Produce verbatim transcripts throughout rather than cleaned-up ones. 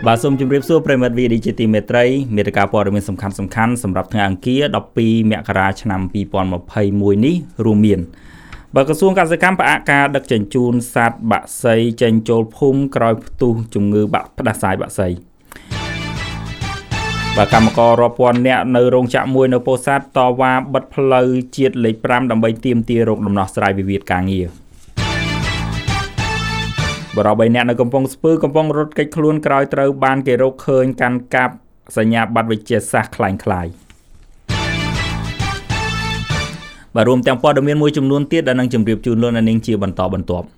បាទសូមជម្រាបសួរប្រិមិត្ត វី ឌី ជាទីមេត្រីមេត្តាព័ត៌មានសំខាន់សំខាន់សម្រាប់ថ្ងៃអង្គារដប់ពីរមករាឆ្នាំពីរពាន់ម្ភៃមួយនេះរួមមានបាទក្រសួងកសិកម្មផ្អាកការដឹកជញ្ជូនសត្វបក្សីចេញចូលភូមិក្រោយផ្ទុះជំងឺបាក់ផ្ដាសាយបក្សីបាទកម្មកររាប់ពាន់នាក់នៅរោងចក្រមួយនៅពោធិ៍សាត់តវ៉ាបិទផ្លូវជាតិលេខប្រាំដើម្បីទាមទាររកដំណោះស្រាយវិវាទការងារបរិបទអ្នកនៅកំពង់ស្ពឺកំពុងរត់គេចខ្លួនក្រោយត្រូវបានគេរកឃើញកាន់កាប់សញ្ញាបត្រវិទ្យាសាស្ត្រคล้ายៗបាទរួមទាំងព័ត៌មានមួយចំនួនទៀតដែលនឹងជម្រាបជូនលោកអ្នកនាងជាបន្តបន្ទាប់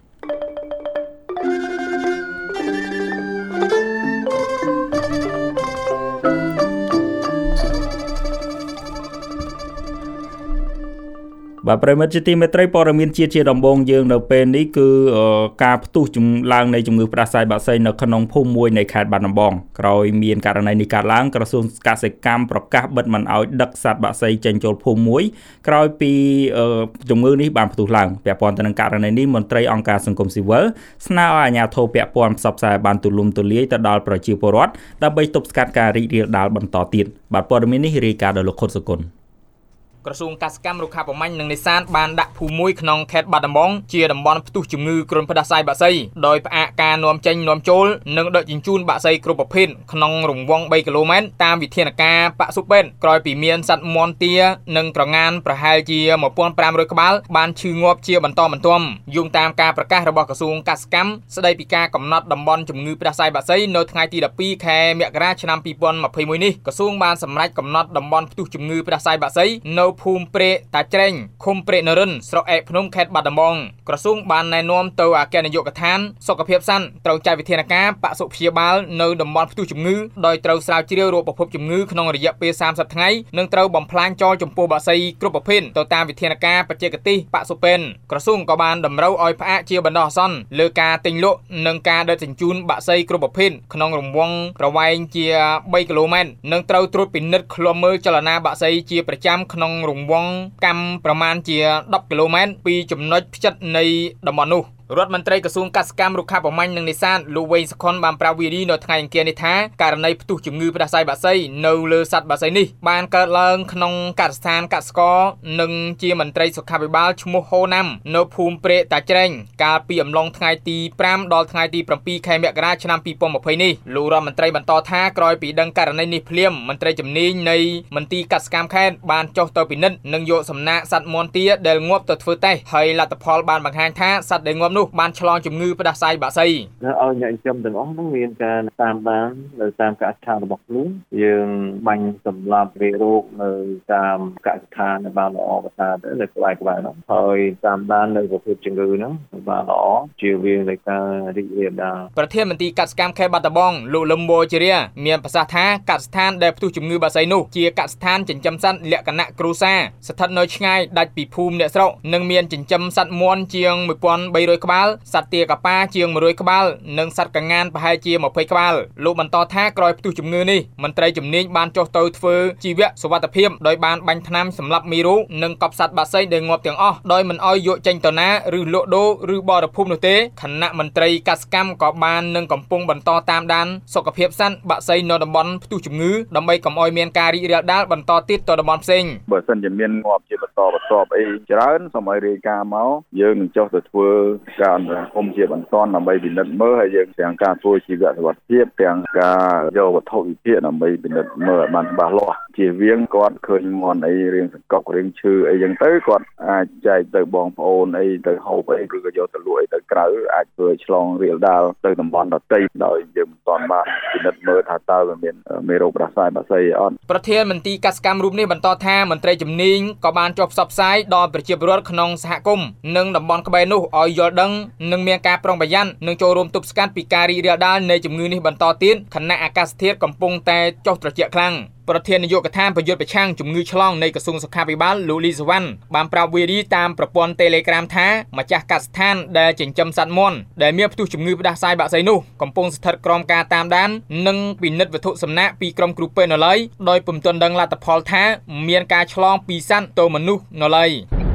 បាទប្រិមិត្តជាទីមេត្រីព័ត៌មានជាតិជាដំបូងយើងនៅពេលនេះគឺការផ្ទុះឡើងនៃជំងឺផ្ដាសាយបក្សីនៅក្នុងភូមិមួយនៃខេត្តបាត់ដំបងក្រោយមានករណីនេះកើតឡើងក្រសួងកសិកម្មប្រកាសបិទមិនឲ្យដឹកសត្វបក្សីចេញចូលភូមិមួយក្រោយពីជំងឺនេះបានផ្ទុះឡើងពាក់ព័ន្ធទៅនឹងករណីនេះមន្ត្រីអង្គការសង្គមស៊ីវិលស្នើឲ្យអាជ្ញាធរពាក់ព័ន្ធផ្សព្វផ្សាយបានទូលំទូលាយទៅដល់ប្រជាពលរដ្ឋដើម្បីទប់ស្កាត់ការរីករាលដាលបន្តទៀតបាទព័ត៌មាននេះរាយការណ៍ដោយលោកខុតសុគន្ធក្រសួងកសិកម្មរុក្ខាប្រមាញ់និងនេសាទបានដាក់ភូមិមួយក្នុងខេត្តបាត់ដំបងជាតំបន់ផ្ទុះជំងឺគ្រុនផ្ដាសាយបក្សីដោយផ្អាកការនាំចេញនាំចូលនិងដឹកជញ្ជូនបក្សីគ្រប់ប្រភេទក្នុងរង្វង់បីគីឡូម៉ែត្រតាមវិធានការបសុពេទ្យក្រោយពីមានសត្វមាន់ទានិងក្រងានប្រហែលជាmột nghìn năm trămក្បាលបានឈឺងាប់ជាបន្តបន្ទាប់យោងតាមការប្រកាសរបស់ក្រសួងកសិកម្មស្ដីពីការកំណត់តំបន់ជំងឺផ្ដាសាយបក្សីនៅថ្ងៃទីដប់ពីរខែមករាឆ្នាំពីរពាន់ម្ភៃមួយនេះក្រសួងបានសម្រេចកំណត់តំបន់ផ្ទុះជំងឺផ្ដាសាយបក្សីនៅភូមិព្រែកតាច្រែងឃុំព្រែកនរិនស្រុកឯកភ្នំខេត្តបាត់ដំបងក្រសួងបានណែនាំទៅអគ្គនាយកដ្ឋានសុខភាពសន្តិត្រូវចាត់វិធានការបសុព្យាបាលនៅតំបន់ផ្ទុះជំងឺដោយត្រូវស្រាវជ្រាវរោគប្រភពជំងឺក្នុងរយៈពេលសាមសិបថ្ងៃនិងត្រូវបំផ្លាញចោលចំពោះបក្សីគ្រប់ប្រភេទទៅតាមវិធានការបច្ចេកទេសបសុពេនក្រសួងក៏បានតម្រូវឲ្យផ្អាកជាបណ្ដោះអាសន្នលើការទិញលក់និងការដឹកជញ្ជូនបក្សីគ្រប់ប្រភេទក្នុងរង្វង់ប្រវែងជាបីគីឡូម៉ែត្រនិងត្រូវត្រួតពិនិត្យឃ្លាំមើលចលនាបក្សីជាប្រចាំក្នុងរង្វង់កម្មប្រមាណជាដប់គីឡូម៉ែត្រពីចំណុចផ្ចិតនៃតំបន់នោះរដ្ឋមន្ត្រីក្រសួងកសិកម្មរុក្ខាប្រមាញ់និងនេសាទលោកវែងសុខុនបានប្រាប់វីឌីនៅថ្ងៃអង្គារនេះថាករណីផ្ទុះជំងឺផ្ដាសាយបក្សីនៅលើសត្វបក្សីនេះបានកើតឡើងក្នុងកសិដ្ឋានកសិករនិងជាមន្ត្រីសុខាភិបាលឈ្មោះហូណាំនៅភូមិព្រែកតាច្រែងកាលពីអំឡុងថ្ងៃទីប្រាំដល់ថ្ងៃទីប្រាំពីរខែមករាឆ្នាំពីរពាន់ម្ភៃនេះលោករដ្ឋមន្ត្រីបន្តថាក្រោយពីដឹងករណីនេះភ្លាមមន្ត្រីជំនាញនៃមន្ទីរកសិកម្មខេត្តបានចុះទៅពិនិត្យនិងយកសំណាកសត្វមាន់ទាដែលងាប់ទៅធ្វើតេស្តហើយលទ្ធផលបានបង្ហាញថាសត្វដែលងាប់នោះបានឆ្លងជំងឺផ្ដាសាយបក្សីឲ្យអ្នកចិញ្ចឹមទាំងអស់ហ្នឹងមានការតាមដាននៅតាមកសិដ្ឋានរបស់ខ្លួនយើងបាញ់សម្លាប់មេរោគនៅតាមកសិដ្ឋានបានល្អប្រសើរទៅនៅក្បែរក្បែរហ្នឹងហើយតាមដាននៅប្រភេទជំងឺហ្នឹងបានល្អជៀសវាងនៃការរីករាលដាលប្រធានមន្ត្រីកសិកម្មខេត្តបាត់ដំបងលោកលឹមបូជារាមានប្រសាសន៍ថាកសិដ្ឋានដែលផ្ទុះជំងឺបក្សីនោះជាកសិដ្ឋានចិញ្ចឹមសត្វលក្ខណៈគ្រួសារស្ថិតនៅឆ្ងាយដាច់ពីភូមិអ្នកស្រុកនិងមានចិញ្ចឹមសត្វមាន់ជាងmột nghìn ba trămក្បាលសត្វទាកាប៉ាជាងmột trămក្បាលនិងសត្វកងានប្រហែលជាยี่สิบក្បាលលោកបន្តថាក្រោយផ្ទុះជំងឺនេះមន្ត្រីជំនាញបានចុះទៅធ្វើជីវសុវត្ថិភាពដោយបានបាញ់ថ្នាំសម្លាប់មេរោគនិងកប់សត្វបក្សីដែលងាប់ទាំងអស់ដោយមិនអោយយកចេញទៅណាឬលក់ដូរឬបរិភោគនោះទេខណៈមន្ត្រីកសិកម្មក៏បាននឹងកំពុងបន្តតាមដានសុខភាពសត្វបក្សីនៅតំបន់ផ្ទុះជំងឺដើម្បីកុំឲ្យមានការរីករាលដាលបន្តទៀតទៅតំបន់ផ្សេងបើសិនជាមានងាប់ជាបន្តបន្ទាប់អីច្រើនសូមឲ្យរាយការណ៍មកយើងនឹងចុះទៅធ្វើការអន្តរាគមន៍ជាបន្តដើម្បីពិនិត្យមើលហើយយើងទាំងការធ្វើជីវសុវត្ថិភាពទាំងការយកវត្ថុវិភាគដើម្បីពិនិត្យមើលឲ្យបានច្បាស់លាស់ជៀសវាងគាត់ឃើញមាន់អីរៀងសង្កត់រៀងឈឺអីចឹងទៅគាត់អាចចែកទៅបងប្អូនអីទៅហូបអីឬក៏យកទៅលក់អីទៅក្រៅអាចធ្វើឆ្លងរាលដាលទៅតំបន់ដទៃដោយយើងមិនទាន់បានពិនិត្យមើលថាតើវាមានមេរោគផ្ដាសាយបក្សីអត់ប្រធានមន្ត្រីកសិកម្មរូបនេះបន្តថាមន្ត្រីជំនាញក៏បានចុះផ្សព្វផ្សាយដល់ប្រជាពលរដ្ឋក្នុងសហគមន៍និងតំបន់ក្បែរនោះឲ្យយល់ដឹងនិងមានការប្រុងប្រយ័ត្ននិងចូលរួមទប់ស្កាត់ពីការរីករាលដាលនៃជំងឺនេះបន្តទៀតខណៈអាកាសធាតុកំពុងតែចុះត្រជាក់ខ្លាំងប្រធាននាយកដ្ឋានប្រយុទ្ធប្រឆាំងជំងឺឆ្លងនៃក្រសួងសុខាភិបាលលោកលីសវណ្ណបានប្រាប់វីឌីតាមប្រព័ន្ធ Telegram ថាម្ចាស់កសិដ្ឋានដែលចិញ្ចឹមសត្វមាន់ដែលមានផ្ទុះជំងឺផ្ដាសាយបក្សីនោះកំពុងស្ថិតក្រោមការតាមដាននិងពិនិត្យវត្ថុសំណាកពីក្រុមគ្រូពេទ្យនៅឡើយដោយពុំទាន់ដឹងលទ្ធផលថាមានការឆ្លងពីសត្វទៅមនុស្សនៅឡើយ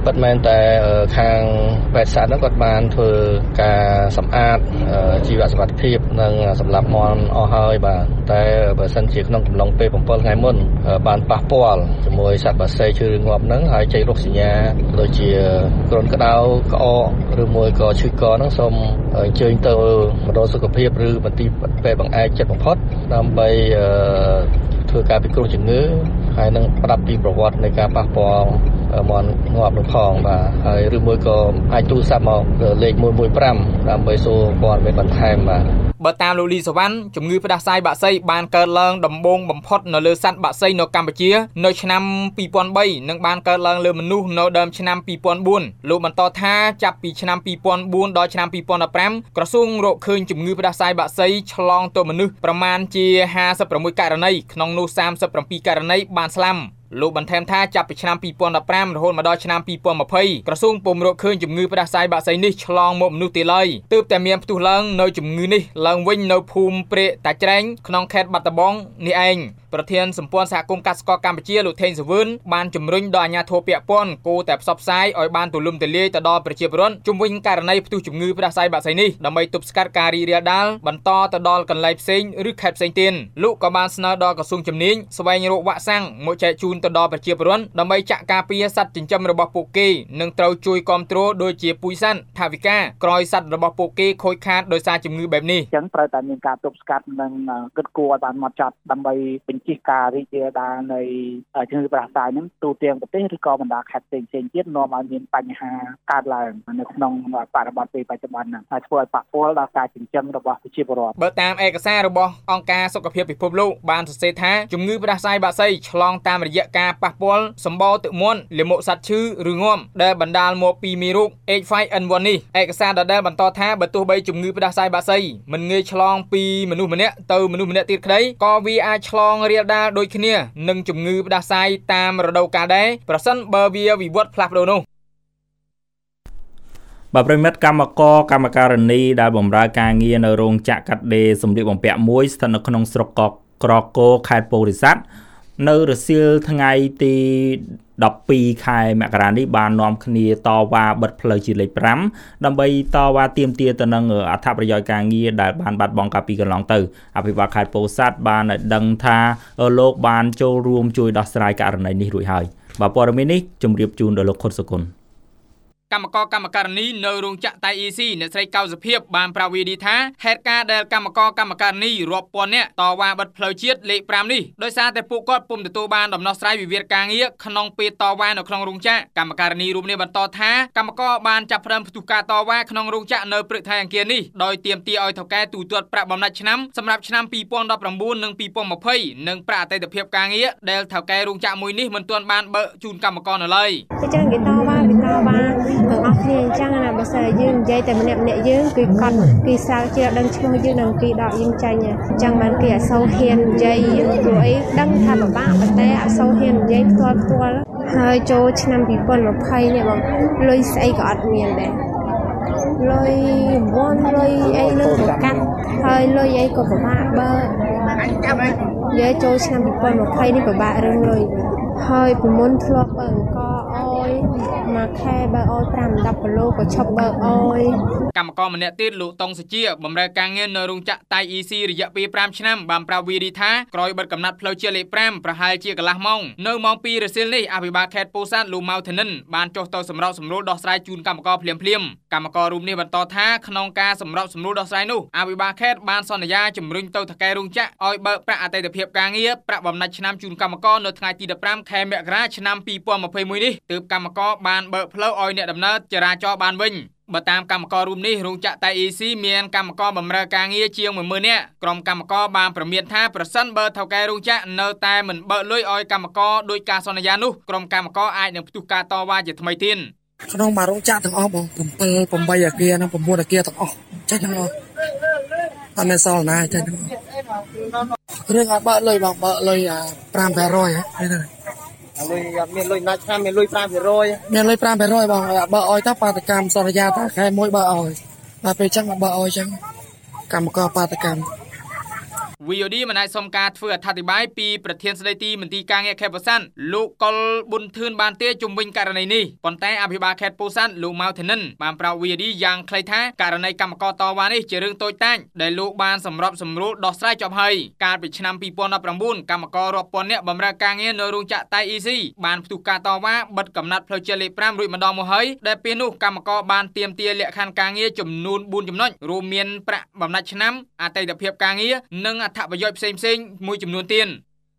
បាត់មែនតែខាងវេទសាស្ត្រនោះគាត់បានធ្វើការសម្អាតជីវសុវត្ថិភាពនិងសម្រាប់មន់អស់ហើយបាទតែបើសិនជាក្នុងកំឡុងពេលbảyថ្ងៃមុនបានប៉ះពាល់ជាមួយសត្វបក្សីឈឺងាប់ហ្នឹងហើយចេញរោគសញ្ញាដូចជាគ្រុនក្តៅក្អកឬមួយក៏ឈឺកហ្នឹងសូមអញ្ជើញទៅមណ្ឌលសុខភាពឬមន្ទីរពេទ្យបង្អែកចិត្តបំផុតដើម្បីធ្វើការពិគ្រោះជំងឺហើយនឹងប្រាប់ពីប្រវត្តិនៃការប៉ះពាល់មន់ងាប់នឹងផងបាទហើយឬមួយក៏អាចទូរស័ព្ទមកលេខមួយមួយប្រាំដើម្បីសួរព័ត៌មានបន្ថែមបាទបើតាមលោកលីសវណ្ណជំងឺផ្ដាសាយបក្សីបានកើតឡើងដំបូងបំផុតនៅលើសត្វបក្សីនៅកម្ពុជានៅឆ្នាំពីរពាន់បីនិងបានកើតឡើងលើមនុស្សនៅដើមឆ្នាំពីរពាន់បួនលោកបន្តថាចាប់ពីឆ្នាំពីរពាន់បួនដល់ឆ្នាំពីរពាន់ដប់ប្រាំក្រសួងរកឃើញជំងឺផ្ដាសាយបក្សីឆ្លងទៅមនុស្សប្រមាណជាห้าสิบหกករណីក្នុងនោះសាមសិបเจ็ดករណីបានស្លាប់លោកបន្ថែមថាចាប់ពីឆ្នាំពីរពាន់ដប់ប្រាំរហូតមកដល់ឆ្នាំពីរពាន់ยี่สิบក្រសួងពុំរកឃើញជំងឺផ្ដាសាយបក្សីនេះឆ្លងមកមនុស្សទេឡើយទើបតែមានផ្ទុះឡើងនៅជំងឺនេះឡើងវិញនៅភូមិព្រែកតាច្រែងក្នុងខេត្តបាត់ដំបងនេះឯងប្រធានសម្ព័ន្ធសហគមន៍កសិករកម្ពុជាលោកថេងសវឿនបានជំរុញដល់អាជ្ញាធរពាក់ព័ន្ធគួរតែផ្សព្វផ្សាយឲ្យបានទូលំទូលាយទៅដល់ប្រជាពលរដ្ឋជុំវិញករណីផ្ទុះជំងឺផ្ដាសាយបក្សីនេះដើម្បីទប់ស្កាត់ការរីករាលដាលបន្តទៅដល់កន្លែងផ្សេងឬខេត្តផ្សេងទៀតលោកក៏បានស្នើដល់ក្រសួងជំនាញស្វែងរកវ៉ាក់សាំងមកចែកជូនទៅដល់ប្រជាពលរដ្ឋដើម្បីចាក់ការពារសត្វចិញ្ចឹមរបស់ពួកគេនិងត្រូវជួយគ្រប់គ្រងដូចជាពូជសត្វថវិកាក្រោយសត្វរបស់ពួកគេខូចខាតដោយសារជំងឺបែបនេះអញ្ចឹងត្រូវតែមានការទប់ស្កាត់និងគិតគូរឲ្យបានហ្មត់ចត់ដើម្បីបញ្ជិះការរីករាលដាលនៃជំងឺផ្ដាសាយហ្នឹងទូទាំងប្រទេសឬក៏បណ្ដាខេត្តផ្សេងៗទៀតនាំឲ្យមានបញ្ហាកើតឡើងនៅក្នុងបរិបទពេលបច្ចុប្បន្នហ្នឹងហើយធ្វើឲ្យប៉ះពាល់ដល់ការចិញ្ចឹមរបស់ប្រជាពលរដ្ឋបើតាមឯកសាររបស់អង្គការសុខភាពពិភពលោកបានសរសេរថាជំងឺផ្ដាសាយបក្សីឆ្លងតាមរយៈការប៉ះពាល់សម្បោរទឹកមាន់លាមកសត្វឈឺឬងាប់ដែលបណ្ដាលមកពីមេរោគ H five N one នេះឯកសារដដែលបន្តថាបើទោះបីជំងឺផ្ដាសាយបក្សីមិនងាយឆ្លងពីមនុស្សម្នាក់ទៅមនុស្សម្នាក់ទៀតក្តីក៏វាអាចឆ្លងរាលដាលដូចគ្នានឹងជំងឺផ្ដាសាយតាមរដូវកាលដែរប្រសិនបើវាវិវត្តផ្លាស់ប្ដូរនោះបាទប្រិមិត្តកម្មករកម្មការិនីដែលបម្រើការងារនៅរោងចក្រកាត់ដេរសម្លៀកបំពាក់មួយស្ថិតនៅក្នុងស្រុកកក្រគរខេត្តពោធិសែននៅរសៀលថ្ងៃទីដប់ពីរខែមករានេះបាននាំគ្នាតវ៉ាបិទផ្លូវជាលេខប្រាំដើម្បីតវ៉ាទាមទារទៅនឹងអត្ថប្រយោជន៍ការងារដែលបានបាត់បង់កាលពីកន្លងទៅអភិបាលខេត្តពោធិសែនបានដឹងថាលោកបានចូលរួមជួយដោះស្រាយករណីនេះរួចហើយបាទព័ត៌មាននេះជម្រាបជូនដល់លោកខុនសុគន្ធកម្មករកម្មការិនីនៅរោងចក្រតៃអ៊ីស៊ីអ្នកស្រីកៅសុភាពបានប្រាប់វីឌីថាហេតុការណ៍ដែលកម្មករកម្មការិនីរាប់ពាន់នាក់តវ៉ាបិទផ្លូវជាតិលេខប្រាំនេះដោយសារតែពួកគាត់ពុំទទួលបានដំណោះស្រាយវិវាទការងារក្នុងពេលតវ៉ានៅក្នុងរោងចក្រកម្មការិនីរូបនេះបន្តថាកម្មករបានចាប់ផ្ដើមផ្ទុះការតវ៉ាក្នុងរោងចក្រនៅព្រឹកថ្ងៃអង្គារនេះដោយទាមទារឲ្យថៅកែទូទាត់ប្រាក់បំណាច់ឆ្នាំសម្រាប់ឆ្នាំពីរពាន់ដប់ប្រាំបួននិងពីរពាន់ยี่สิบនិងប្រាក់អតីតភាពការងារដែលថៅកែរោងចក្រមួយនេះមិនទាន់បានបើកជូនកម្មករនៅឡើយចឹងគេតវ៉ាគេតវ៉ាទាំងអស់គ្នាអញ្ចឹងណាបើសិនយើងនិយាយតែម្នាក់ម្នាក់យើងគឺកត់គេស្រាវជ្រាវដឹងឈ្មោះយើងនឹងគេដកយើងចាញ់អញ្ចឹងបានគេអត់សូវហ៊ាននិយាយព្រោះអីដឹងថាពិបាកប៉ុន្តែអត់សូវហ៊ាននិយាយផ្ទាល់ផ្ទាល់ហើយចូលឆ្នាំពីរពាន់ยี่สิบនេះបងលុយស្អីក៏អត់មានដែរលុយវ៉ាន់លុយអីនឹងប្រកាសហើយលុយអីក៏ពិបាកបើនិយាយចូលឆ្នាំពីរពាន់ยี่สิบនេះពិបាករឿងលុយហើយពីមុនធ្លាប់បើអង្គអយមកខែបើអយប្រាំដប់គីឡូក៏ឈប់បើអយកម្មករម្នាក់ទៀតលោកតុងសុជាបម្រើការងារនៅរោងចក្រតៃអ៊ីស៊ីរយៈពេលប្រាំឆ្នាំបានប្រាប់វីឌីថាក្រោយបិទកំណត់ផ្លូវជាតិលេខប្រាំប្រហែលជាកន្លះម៉ោងនៅម៉ោងពីររសៀលនេះអភិបាលខេត្តពោធិ៍សាត់លោកម៉ៅធនិនបានចុះទៅសម្របសម្រួលដោះស្រាយជូនកម្មករភ្លាមភ្លាមកម្មកររូបនេះបន្តថាក្នុងការសម្របសម្រួលដោះស្រាយនោះអភិបាលខេត្តបានសន្យាជំរុញទៅថៅកែរោងចក្រឲ្យបើកប្រាក់អតីតភាពការងារប្រាក់បំណាច់ឆ្នាំជូនកម្មករនៅថ្ងៃទីដប់ប្រាំខែមករាឆ្នាំពីរពាន់ยี่สิบเอ็ดនេះទើបកម្មករបានបើកផ្លូវឲ្យអ្នកដំណើរចរាចរណ៍បានវិញបើតាមកម្មកររូបនេះរោងចក្រតៃអ៊ីស៊ីមានកម្មករបម្រើការងារជាងមួយម៉ឺននាក់ក្រុមកម្មករបានប្រមានថាប្រសិនបើថៅកែរោងចក្រនៅតែមិនបើកលុយឲ្យកម្មករដោយការសន្យានោះក្រុមកម្មករអាចនឹងផ្ទុះការតវ៉ាជាថ្មីទៀតក្នុងមួយរោងចក្រទាំងអស់បងbảy 8អគារនិង9អគារទាំងអស់ចេះទាំងអស់អត់មានសល់ណាចេះទាំងអស់រឿងអត់បើកលុយបងបើកលុយប្រាំប្រាំរយហ្នឹងលុយអត់មានលុយណាច់ឆ្នាំមានលុយប្រាំប្រាំរយមានលុយប្រាំប្រាំរយបងបើកអោយទៅបាតកម្មសន្យាថាខែមួយបើកអោយដល់ពេលចឹងបើកអោយចឹងកម្មករបាតកម្មវី អូ ឌី មិនអាចសុំការធ្វើអត្ថាធិប្បាយពីប្រធានស្ដីទីមន្ទីរការងារខេត្តពោធិ៍សាត់លោកកុលប៊ុនធឿនបានទេជុំវិញករណីនេះប៉ុន្តែអភិបាលខេត្តពោធិ៍សាត់លោកម៉ៅធានិនបានប្រាប់ វី អូ ឌី យ៉ាងខ្លីថាករណីកម្មករតវ៉ានេះជារឿងតូចតាចដែលលោកបានសម្របសម្រួលដោះស្រាយចប់ហើយកាលពីឆ្នាំពីរពាន់ដប់ប្រាំបួនកម្មកររាប់ពាន់នាក់បម្រើការងារនៅរោងចក្រតៃអ៊ីស៊ីបានផ្ទុះការតវ៉ាបិទកំណត់ផ្លូវជាតិលេខប្រាំរួចម្ដងមកហើយដែលពេលនោះកម្មករបានទាមទារលក្ខខណ្ឌការងារចំនួនបួនចំណុចរួមមានប្រាក់បំណាច់ឆ្នាំអតីតភាពការងារនិងអត្ថប្រយោជន៍ផ្សេងៗមួយចំនួនទៀត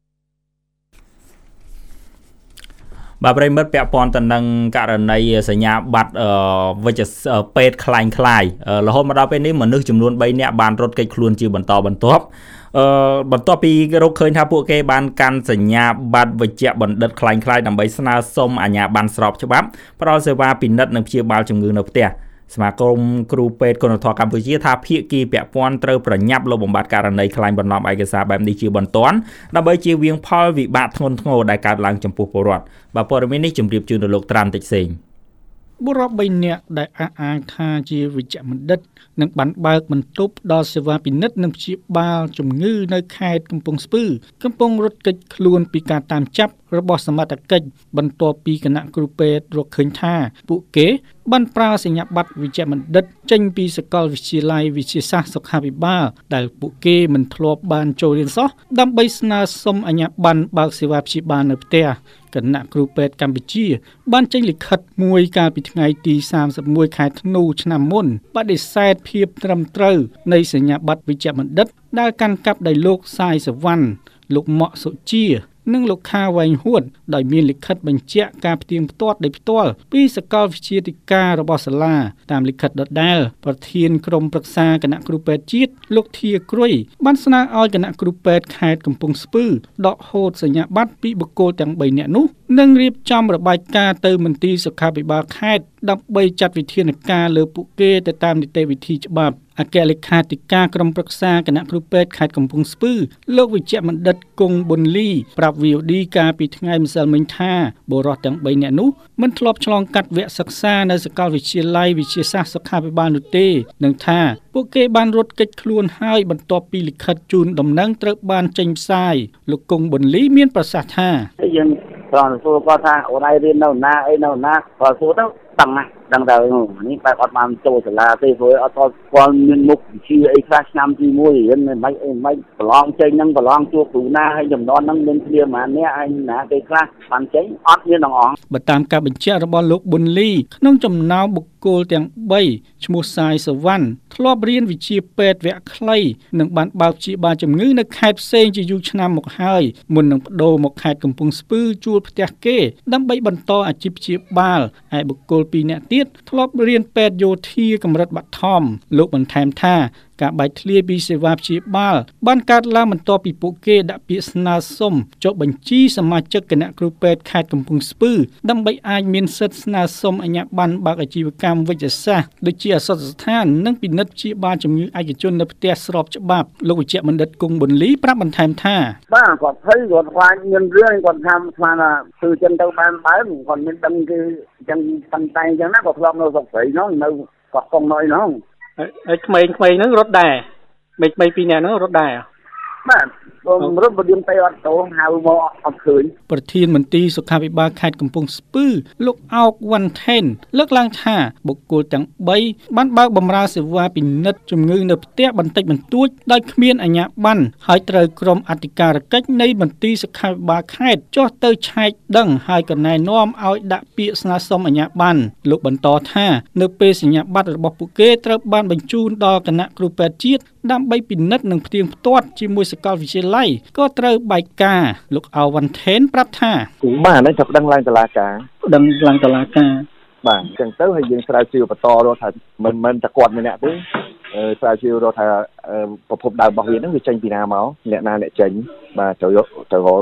បាទប្រិមិត្តពាក់ព័ន្ធទៅនឹងករណីសញ្ញាបត្រវិជ្ជាពេទ្យคล้ายคล้ายរហូតមកដល់ពេលនេះមនុស្សចំនួនបីនាក់បានរត់គេចខ្លួនជាបន្តបន្ទាប់អឺបន្ទាប់ពីរកឃើញថាពួកគេបានកាន់សញ្ញាបត្រវិជ្ជាបណ្ឌិតคล้ายคล้ายដើម្បីស្នើសុំអាជ្ញាប័ណ្ណស្របច្បាប់ផ្ដល់សេវាពិនិត្យនិងព្យាបាលជំងឺនៅផ្ទះសមាគមគ្រូពេទ្យគុណធម៌កម្ពុជាថាភាគីពាក់ព័ន្ធត្រូវប្រញាប់លុបបំបាត់ករណីខ្លាញ់បន្លំឯកសារបែបនេះជាបន្ទាន់ដើម្បីជៀសវាងផលវិបាកធ្ងន់ធ្ងរដែលកើតឡើងចំពោះពលរដ្ឋបាទព័ត៌មាននេះជម្រាបជូនដល់លោកត្រាន់តិចសេងបុរសបីនាក់ដែលអះអាងថាជាវិជ្ជបណ្ឌិតនិងបានបើកបន្ទប់ដល់សេវាពិនិត្យនិងព្យាបាលជំងឺនៅខេត្តកំពង់ស្ពឺកំពុងរត់គេចខ្លួនពីការតាមចាប់របស់សមត្ថកិច្ចបន្ទាប់ពីគណៈគ្រូពេទ្យរកឃើញថាពួកគេបានប្រើសញ្ញាបត្រវិជ្ជបណ្ឌិតចេញពីសាកលវិទ្យាល័យវិទ្យាសាស្ត្រសុខាភិបាលដែលពួកគេមិនធ្លាប់បានចូលរៀនសោះដើម្បីស្នើសុំអាជ្ញាប័ណ្ណបើកសេវាព្យាបាលនៅផ្ទះគណៈគ្រូពេទ្យកម្ពុជាបានចេញលិខិតមួយកាលពីថ្ងៃទីសាមសិបមួយខែធ្នូឆ្នាំមុនបដិសេធភាពត្រឹមត្រូវនៃសញ្ញាបត្រវិជ្ជបណ្ឌិតដែលកាន់កាប់ដោយលោកសាយសវណ្ណលោកម៉ាក់សុជានិងលោកខាវែងហួតដោយមានលិខិតបញ្ជាក់ការផ្ទៀងផ្ទាត់ដោយផ្ទាល់ពីសាកលវិទ្យាធិការរបស់សាលាតាមលិខិតដដែលប្រធានក្រុមប្រឹក្សាគណៈគ្រូពេទ្យជាតិលោកធាគ្រុយបានស្នើឲ្យគណៈគ្រូពេទ្យខេត្តកំពង់ស្ពឺដកហូតសញ្ញាបត្រពីបុគ្គលទាំងបីនាក់នោះនិងរៀបចំរបាយការណ៍ទៅមន្ទីរសុខាភិបាលខេត្តដើម្បីចាត់វិធានការលើពួកគេទៅតាមនីតិវិធីច្បាប់អគ្គលេខាធិការក្រុមប្រឹក្សាគណៈគ្រូពេទ្យខេត្តកំពង់ស្ពឺលោកវិជ្ជបណ្ឌិតគង់ប៊ុនលីប្រាប់ វី អូ ឌី កាលពីថ្ងៃម្សិលមិញថាបុរសទាំងបីនាក់នោះមិនធ្លាប់ឆ្លងកាត់វគ្គសិក្សានៅសាកលវិទ្យាល័យវិទ្យាសាស្ត្រសុខាភិបាលនោះទេនិងថាពួកគេបានរត់គេចខ្លួនហើយបន្ទាប់ពីលិខិតជូនដំណឹងត្រូវបានចេញផ្សាយលោកគង់ប៊ុនលីមានប្រសាសន៍ថាយើងត្រង់សួរគាត់ថាអូនឯងរៀននៅណាអីនៅណាគាត់សួរទៅដឹងណាដឹងទៅនេះបែបអត់បានចូលសាលាទេព្រោះអត់គាត់មានមុខវិជ្ជាអីខ្លះឆ្នាំទីមួយរៀនមិនមិនអីមិនប្រឡងចេញនឹងប្រឡងជួបគ្រូណាហើយចំនួនហ្នឹងមានគ្នាប៉ុន្មានអ្នកហើយណាគេខ្លះបានចេញអត់មានទាំងអស់បើតាមការបញ្ជាក់របស់លោកប៊ុនលីក្នុងចំណោមបុគ្គលទាំងបីឈ្មោះសាយសវណ្ណធ្លាប់រៀនវិជ្ជាពេទ្យវគ្គខ្លីនិងបានបើកព្យាបាលជំងឺនៅខេត្តផ្សេងជាយូរឆ្នាំមកហើយមុននឹងប្ដូរមកខេត្តកំពង់ស្ពឺជួលផ្ទះគេដើម្បីបន្តអាជីពព្យាបាលឯបុគ្គលពីរនាក់ទៀតធ្លាប់រៀនពេទ្យយោធាកម្រិតបឋមលោកបន្ថែមថាការបែកធ្លាយពីសេវាព្យាបាលបានកើតឡើងបន្ទាប់ពីពួកគេដាក់ពាក្យស្នើសុំចុះបញ្ជីសមាជិកគណៈគ្រូពេទ្យខេត្តកំពង់ស្ពឺដើម្បីអាចមានសិទ្ធិស្នើសុំអាជ្ញាប័ណ្ណបើកអាជីវកម្មវិទ្យាសាស្ត្រដូចជាអសតស្ថាននិងពិនិត្យព្យាបាលជំងឺឯកជននៅផ្ទះស្របច្បាប់លោកវិជ្ជបណ្ឌិតគង់ប៊ុនលីប្រាប់បន្ថែមថាបាទគាត់ភ័យគាត់ខ្លាចមានរឿងគាត់ថាស្មានថាគឺចឹងទៅបានបើគាត់មានដឹងគឺចឹងប៉ុន្តែចឹងណាគាត់ធ្លាប់នៅស្រុកស្រីនោះនៅគាត់កងនៅនោះហើយក្មេងៗហ្នឹងរត់ដែរមេក្មេងពីរនាក់ហ្នឹងរត់ដែរបាទរត់បរៀនទៅអត់ទៅហៅមកអត់ឃើញប្រធានមន្ទីរសុខាភិបាលខេត្តកំពង់ស្ពឺលោកអោកវ៉ាន់ថេនលើកឡើងថាបុគ្គលទាំងបីបានបើកបម្រើសេវាពិនិត្យជំងឺនៅផ្ទះបន្តិចបន្តួចដោយគ្មានអាជ្ញាប័ណ្ណហើយត្រូវក្រុមអធិការកិច្ចនៃមន្ទីរសុខាភិបាលខេត្តចុះទៅឆែកដឹងហើយក៏ណែនាំឲ្យដាក់ពាក្យស្នើសុំអាជ្ញាប័ណ្ណលោកបន្តថានៅពេលសញ្ញាបត្ររបស់ពួកគេត្រូវបានបញ្ជូនដល់គណៈគ្រូពេទ្យជាតិដើម្បីពិនិត្យនិងផ្ទៀងផ្ទាត់ជាមួយសាកលវិទ្យាល័យក៏ត្រូវបែកការលោកអោវ៉ាន់ថេនប្រាប់ថាបាទនេះចាប់ដឹងឡើងតុលាការដឹងឡើងតុលាការបាទអញ្ចឹងទៅហើយយើងស្រាវជ្រាវបន្តរកថាមិនមិនតែគាត់ម្នាក់ទេស្រាវជ្រាវរកថាប្រភពដើមរបស់វាហ្នឹងវាចេញពីណាមកអ្នកណាអ្នកចេញបាទត្រូវយកទៅរក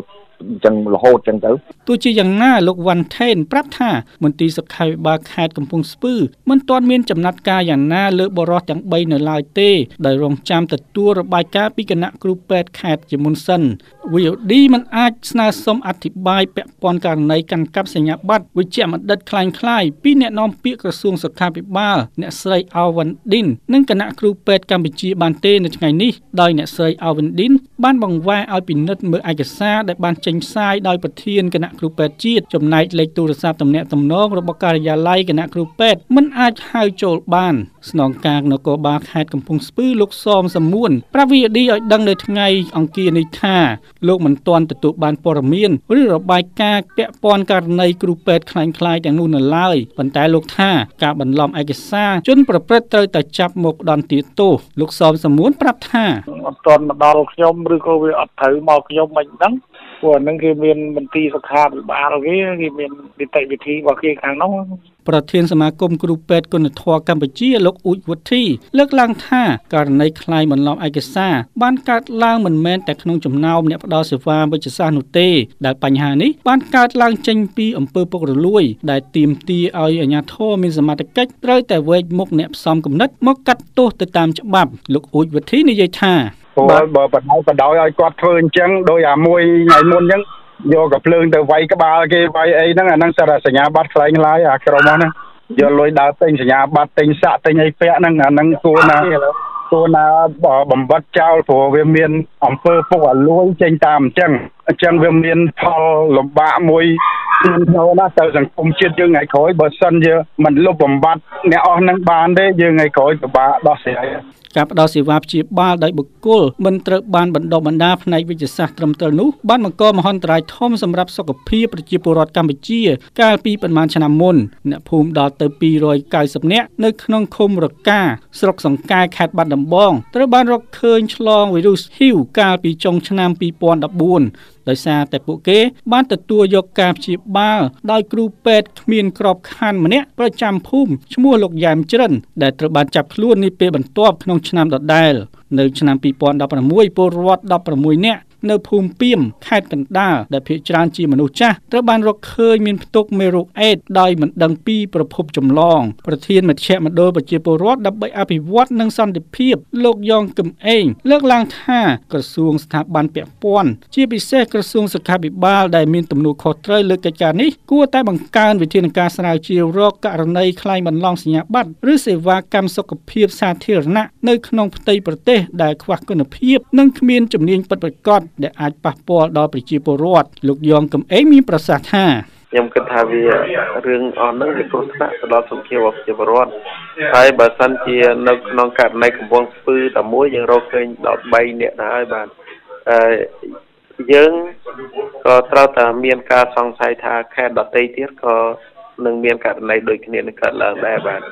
ចឹងរហូតចឹងទៅទោះជាយ៉ាងណាលោកវ៉ាន់ថេនប្រាប់ថាមន្ត្រីសុខាភិបាលខេត្តកំពង់ស្ពឺមិនទាន់មានចំណាត់ការយ៉ាងណាលើបរិសុទ្ធទាំងបីនៅឡើយទេដោយរងចាំទទួលរបាយការណ៍ពីគណៈគ្រូពេទ្យខេត្តជាមុនសិន វី អូ ឌី មិនអាចស្នើសុំអធិប្បាយពាក់ព័ន្ធករណីកាន់កាប់សញ្ញាបត្រវិជ្ជបណ្ឌិតคล้ายៗពីអ្នកនាំពាក្យក្រសួងសុខាភិបាលអ្នកស្រីអាវ៉ាន់ឌិននិងគណៈគ្រូពេទ្យកម្ពុជាបានទេនៅថ្ងៃនេះដោយអ្នកស្រីអាវ៉ាន់ឌិនបានបង្វែរឲ្យពិនិត្យមើលឯកសារដែលបានចេញផ្សាយដោយប្រធានគណៈគ្រូពេទ្យជាតិចំណែកលេខទូរស័ព្ទទំនាក់ទំនងរបស់ការិយាល័យគណៈគ្រូពេទ្យមិនអាចហៅចូលបានស្នងការនគរបាលខេត្តកំពង់ស្ពឺលោកសមសំមួនប្រាប់ វី អូ ឌី ឲ្យដឹងនៅថ្ងៃអង្គារនេះថាលោកមិនទាន់ទទួលបានព័ត៌មានឬរបាយការណ៍ពាក់ព័ន្ធករណីគ្រូពេទ្យคล้ายៗទាំងនោះនៅឡើយប៉ុន្តែលោកថាការបន្លំឯកសារជនប្រព្រឹត្តត្រូវតែចាប់មកដន្ទាទោសលោកសមសំមួនប្រាប់ថាអត់ទាន់មកដល់ខ្ញុំឬក៏វាអត់ត្រូវមកខ្ញុំមិនដឹងព្រោះហ្នឹងគេមានមន្ត្រីសុខាភិបាលគេគេមាននីតិវិធីរបស់គេខាងនោះប្រធានសមាគមគ្រូពេទ្យគុណធម៌កម្ពុជាលោកអ៊ូចវុធីលើកឡើងថាករណីក្លែងបន្លំឯកសារបានកើតឡើងមិនមែនតែក្នុងចំណោមអ្នកផ្ដល់សេវាវិជ្ជសាស្ត្រនោះទេដែលបញ្ហានេះបានកើតឡើងចេញពីអំពើពុករលួយដែលទាមទារឲ្យអាជ្ញាធរមានសមត្ថកិច្ចត្រូវតែវេកមុខអ្នកផ្សំគំនិតមកកាត់ទោសទៅតាមច្បាប់លោកអ៊ូចវុធីនិយាយថាបើបើបដៅបដៅឲ្យគាត់ធ្វើអញ្ចឹងដោយអាមួយថ្ងៃមុនអញ្ចឹងយកកាភ្លើងទៅវាយក្បាលគេវាយអីហ្នឹងអាហ្នឹងសារសញ្ញាបត្រខ្លែងខ្លាយអាក្រុមហ្នឹងយកលុយដើរទិញសញ្ញាបត្រទិញសាក់ទិញអីពាក់ហ្នឹងអាហ្នឹងគួរណាគួរណាបំបត្តិចោលព្រោះវាមានអំពើពុករលួយចេញតាមអញ្ចឹងអញ្ចឹងវាមានផលលំបាកមួយជំនួសណាទៅសង្គមជាតិយើងថ្ងៃក្រោយបើសិនជាមិនលុបបំបត្តិអ្នកអស់ហ្នឹងបានទេយើងថ្ងៃក្រោយពិបាកដោះស្រាយការផ្ដល់សេវាព្យាបាលដោយបុគ្គលមិនត្រូវបានបណ្ដុះបណ្ដាលផ្នែកវិទ្យាសាស្ត្រត្រឹមត្រូវនោះបានបង្កមហន្តរាយធំសម្រាប់សុខភាពប្រជាពលរដ្ឋកម្ពុជាកាលពីប៉ុន្មានឆ្នាំមុនអ្នកភូមិដល់ទៅពីររយកៅសិបនាក់នៅក្នុងឃុំរកាស្រុកសង្កែខេត្តបាត់ដំបងត្រូវបានរកឃើញឆ្លងវីរុស ហ៊ីវ កាលពីចុងឆ្នាំពីរពាន់ដប់បួនដោយសារតែពួកគេបានទទួលយកការព្យាបាលដោយគ្រូពេទ្យគ្មានក្របខ័ណ្ឌម្នាក់ប្រចាំភូមិឈ្មោះលោកយ៉ែមជ្រិនដែលត្រូវបានចាប់ខ្លួននាពេលបន្ទាប់ក្នុងឆ្នាំដដែលនៅឆ្នាំពីរពាន់ដប់ប្រាំមួយពលរដ្ឋដប់ប្រាំមួយនាក់នៅភូមិពីមខេត្តកណ្ដាលដែលភាគច្រើនជាមនុស្សចាស់ត្រូវបានរកឃើញមានផ្ទុកមេរោគអេដស៍ដោយមិនដឹងពីប្រភពចម្លងប្រធានមជ្ឈមណ្ឌលប្រជាពលរដ្ឋដើម្បីអភិវឌ្ឍនិងសន្តិភាពលោកយ៉ងកឹមអេងលើកឡើងថាក្រសួងស្ថាប័នពាក់ព័ន្ធជាពិសេសក្រសួងសុខាភិបាលដែលមានទំនួលខុសត្រូវលើកិច្ចការនេះគួរតែបង្កើនវិធានការស្រាវជ្រាវរកករណីក្លែងបន្លំសញ្ញាបត្រឬសេវាកម្មសុខភាពសាធារណៈនៅក្នុងផ្ទៃប្រទេសដែលខ្វះគុណភាពនិងគ្មានជំនាញពិតប្រាកដដែលអាចប៉ះពាល់ដល់ប្រជាពលរដ្ឋលោកយ៉ងកឹមអេងមានប្រសាសន៍ថាខ្ញុំគិតថាវារឿងអស់ហ្នឹងវាគ្រោះថ្នាក់ទៅដល់សុខភាពរបស់ប្រជាពលរដ្ឋហើយបើសិនជានៅក្នុងករណីកំពង់ស្ពឺតែមួយយើងរកឃើញដល់បីនាក់ទៅហើយបាទអឺយើងក៏ត្រូវតែមានការសង្ស័យថាខេត្តដទៃទៀតក៏នឹងមានករណីដូចគ្នានឹងកើតឡើងដែរបាទ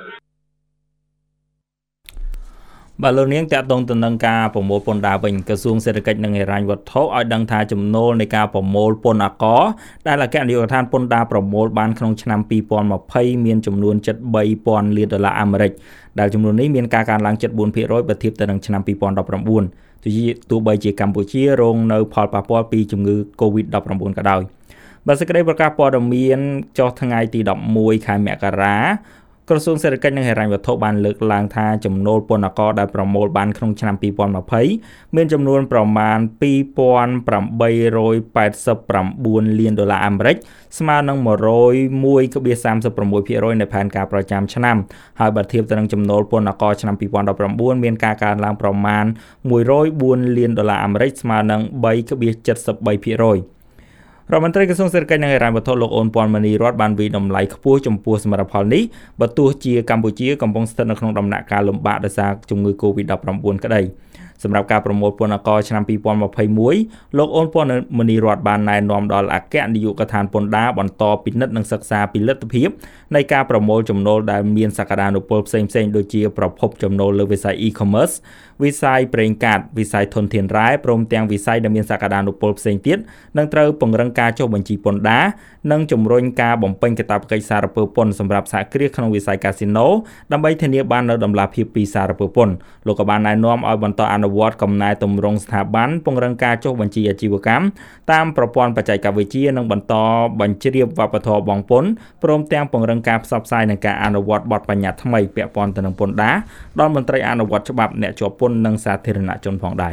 បាទលោកនាងតាក់ទងទៅនឹងការប្រមូលពន្ធដារវិញក្រសួងសេដ្ឋកិច្ចនិងហិរញ្ញវត្ថុឲ្យដឹងថាចំណូលនៃការប្រមូលពន្ធអាករដែលអគ្គនាយកដ្ឋានពន្ធដារប្រមូលបានក្នុងឆ្នាំពីរពាន់ម្ភៃមានចំនួនជិតបីពាន់លានដុល្លារអាមេរិកដែលចំនួននេះមានការកើនឡើងជិតបួនភាគរយបើធៀបទៅនឹងឆ្នាំពីរពាន់ដប់ប្រាំបួនទោះបីជាកម្ពុជារងនៅផលប៉ះពាល់ពីជំងឺ កូវីដ ដប់ប្រាំបួន ក៏ដោយបើសេចក្តីប្រកាសព័ត៌មានចុះថ្ងៃទីដប់មួយខែមករាក្រសួងសេដ្ឋកិច្ចនិងហិរញ្ញវត្ថុបានលើកឡើងថាចំណូលពន្ធអាករដែលប្រមូលបានក្នុងឆ្នាំពីរពាន់ម្ភៃមានចំនួនប្រមាណពីរពាន់ប្រាំបីរយប៉ែតសិបប្រាំបួនលានដុល្លារអាមេរិកស្មើនឹងមួយរយមួយភាគសាមសិបប្រាំមួយភាគរយនៃផែនការប្រចាំឆ្នាំហើយបើធៀបទៅនឹងចំណូលពន្ធអាករឆ្នាំពីរពាន់ដប់ប្រាំបួនមានការកើនឡើងប្រមាណមួយរយបួនលានដុល្លារអាមេរិកស្មើនឹងបីភាគចិតសិបបីភាគរយរដ្ឋមន្ត្រីក្រសួងសេដ្ឋកិច្ចនិងហិរញ្ញវត្ថុលោកអូនពាន់មនីរតបានវិតម្លៃខ្ពស់ចំពោះសមិទ្ធផលនេះបើទោះជាកម្ពុជាកំពុងស្ថិតនៅក្នុងដំណាក់កាលលំបាកដោយសារជំងឺ កូវីដ ដប់ប្រាំបួន ក្តីសម្រាប់ការប្រមូលពន្ធអាករឆ្នាំពីរពាន់ម្ភៃមួយលោកអូនពាន់មនីរតបានណែនាំដល់អគ្គនាយកដ្ឋានពន្ធដារបន្តពិនិត្យនិងសិក្សាពីលទ្ធភាពនៃការប្រមូលចំណូលដែលមានសក្តានុពលផ្សេងៗដូចជាប្រភពចំណូលលើវិស័យ e-commerce វិស័យប្រេងកាតវិស័យធនធានរ៉ែព្រមទាំងវិស័យដែលមានសក្តានុពលផ្សេងទៀតនឹងត្រូវពង្រឹងការចុះបញ្ជីពន្ធដារនិងជំរុញការបំពេញកាតព្វកិច្ចសារពើពន្ធសម្រាប់សហគ្រាសក្នុងវិស័យកាស៊ីណូដើម្បីធានាបាននូវតម្លាភាពពីសារពើពន្ធលោកក៏បានណែនាំឲ្យបន្តអនុនុវត្តកំណែទម្រង់ស្ថាប័នពង្រឹងការចុះបញ្ជីអាជីវកម្មតាមប្រព័ន្ធបច្ចេកវិទ្យានិងបន្តបញ្ជ្រាបវប្បធម៌បង់ពន្ធព្រមទាំងពង្រឹងការផ្សព្វផ្សាយនិងការអនុវត្តបទបញ្ញត្តិថ្មីពាក់ព័ន្ធទៅនឹងពន្ធដារដល់មន្ត្រីអនុវត្តច្បាប់អ្នកជាប់ពន្ធនិងសាធារណជនផងដែរ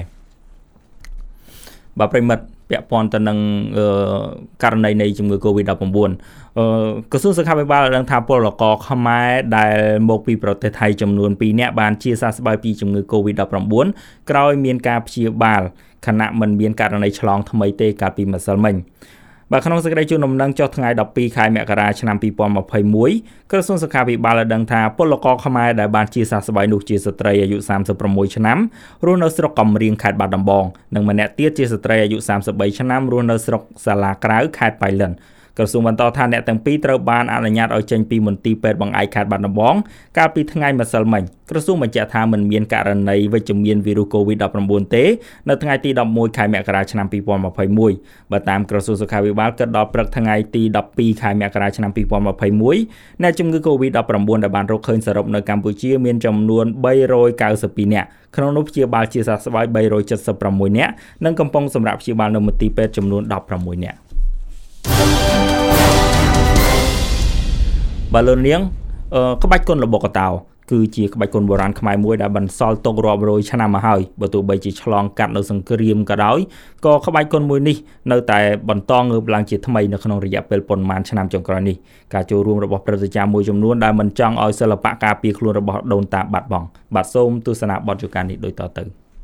បាទប្រិមិត្តពាក់ព័ន្ធទៅនឹងករណីនៃជំងឺ COVID ដប់ប្រាំបួន ក្រសួងសុខាភិបាលបានដឹងថាពលករខ្មែរដែលមកពីប្រទេសថៃចំនួនពីរនាក់បានជាសះស្បើយពីជំងឺ COVID ដប់ប្រាំបួន ក្រោយមានការព្យាបាលខណៈមិនមានករណីឆ្លងថ្មីទេកាលពីម្សិលមិញ បាទក្នុងសេចក្តីជូនដំណឹងចុះថ្ងៃដប់ពីរខែមករាឆ្នាំពីរពាន់ម្ភៃមួយ ក្រសួងសុខាភិបាលបានដឹងថាពលករខ្មែរដែលបានជាសះស្បើយនោះជាស្ត្រីអាយុសាមសិបប្រាំមួយឆ្នាំរស់នៅស្រុកកំរៀងខេត្តបាត់ដំបងនិងម្នាក់ទៀតជាស្ត្រីអាយុសាមសិបបីឆ្នាំរស់នៅស្រុកសាឡាក្រៅខេត្តប៉ៃលិន ក្រសួងបន្តថាអ្នកទាំងពីរត្រូវបានអនុញ្ញាតឲ្យចេញពីមន្ទីរពេទ្យបង្អែកខេត្តបាត់ដំបងកាលពីថ្ងៃម្សិលមិញ ក្រសួងបញ្ជាក់ថាមិនមានករណីវិជ្ជមានវីរុស COVID ដប់ប្រាំបួន ទេនៅថ្ងៃទីដប់មួយខែមករាឆ្នាំពីរពាន់ម្ភៃមួយ បើតាមក្រសួងសុខាភិបាលគិតដល់ព្រឹកថ្ងៃទីដប់ពីរខែមករាឆ្នាំពីរពាន់ម្ភៃមួយ អ្នកជំងឺ COVID ដប់ប្រាំបួន ដែលបានរកឃើញសរុបនៅកម្ពុជាមានចំនួនបីរយកៅសិបពីរនាក់ក្នុងនោះព្យាបាលជាសះស្បើយបីរយចិតសិបប្រាំមួយនាក់និងកំពុងសម្រាប់ព្យាបាលនៅមន្ទីរពេទ្យចំនួនដប់ប្រាំមួយនាក់ បាទលោកនាងក្បាច់គុនរបស់កតោគឺជាក្បាច់គុនបុរាណខ្មែរមួយដែលបន្សល់ទុករាប់រយឆ្នាំមកហើយបើទោះបីជាឆ្លងកាត់នៅសង្គ្រាមក៏ដោយក៏ក្បាច់គុនមួយនេះនៅតែបន្តងើបឡើងជាថ្មីនៅក្នុងរយៈពេលប៉ុន្មានឆ្នាំចុងក្រោយនេះការចូលរួមរបស់ព្រឹទ្ធាចារ្យមួយចំនួនដែលមិនចង់ឲ្យសិល្បៈការពារខ្លួនរបស់ដូនតាបាត់បង់បាទសូមទស្សនាបទយូកានេះដូចតទៅ